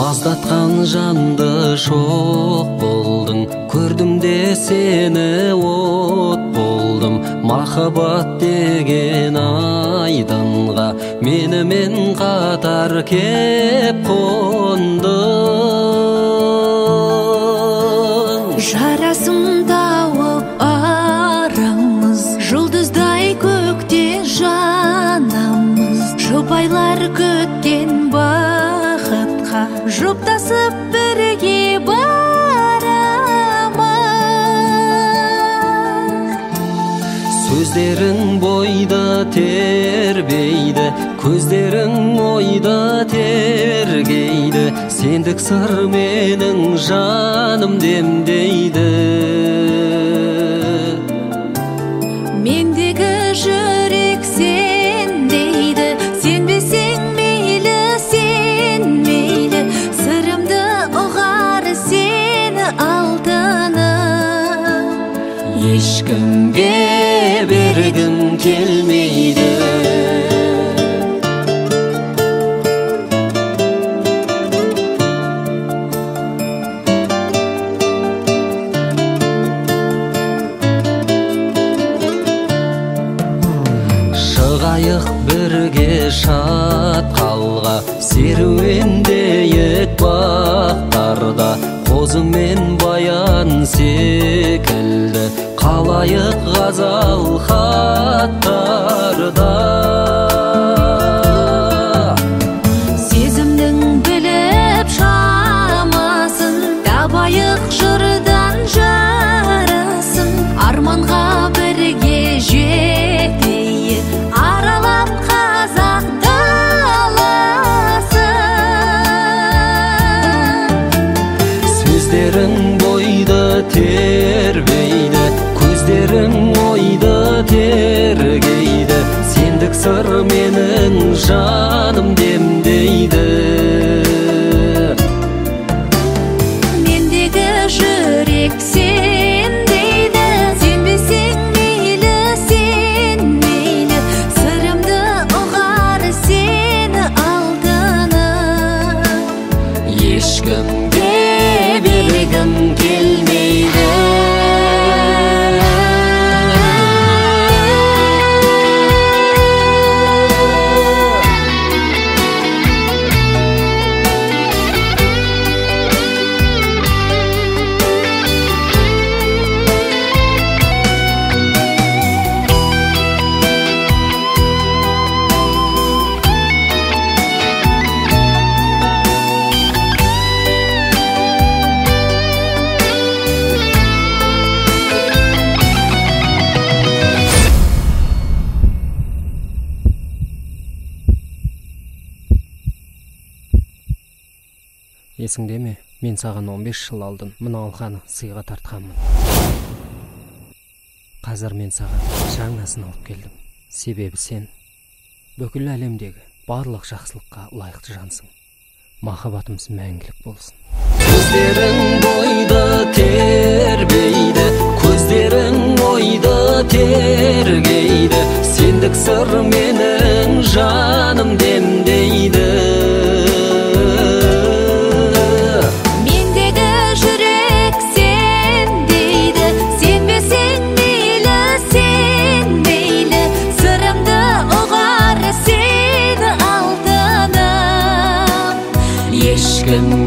маздатқан жанды шоқ болдың, көрдім де сені от болдым. Махаббат деген айдынға менімен қатар кеп қондың. Жарасым тауып арамыз, жұлдыздай көкте жанамыз. Жұбайлар көткен бақытқа жұптасып бірге барамыз. Сөздерің бойда тербейді, көздерің ойда тергейді. Сендік сыр менің жаным демдейді. Мендегі жүрек сен дейді, сенбесең мейлі, сен мейлі. Сырымды ұғар сені алтыным, Ешкімге бергім келмейді. Шығайық бірге шатқалға, серуендейік бақтарда. Қозы мен баян секілді қалайық ғазал хаттарда. сезімнің біліп шамасын, табайық жырдан жарасын. Арманға бірге жетейік, аралап қазақ даласын. Сөздерің бойды тербейді, көздерің ойды тергейді. Сендік сыр менің жаным демдейді. Мендегі жүрек сен дейді, сенбесең мейлі, сен мейлі. Сырымды ұғар сені алтыным, Ешкімге бергім келмейді. Есіңде ме, мен саған 15 жыл алдын мына алқаны сыйға тартқанмын. Қазір мен саған жаңасын алып келдім. Себебі сен бүкіл әлемдегі барлық жақсылыққа лайықты жансың. Махаббатымыз мәңгілік болсын. Көздерің бойды тербейді, көздерің ойды тергейді. Сендік сыр менің жаным демдейді. Ешкім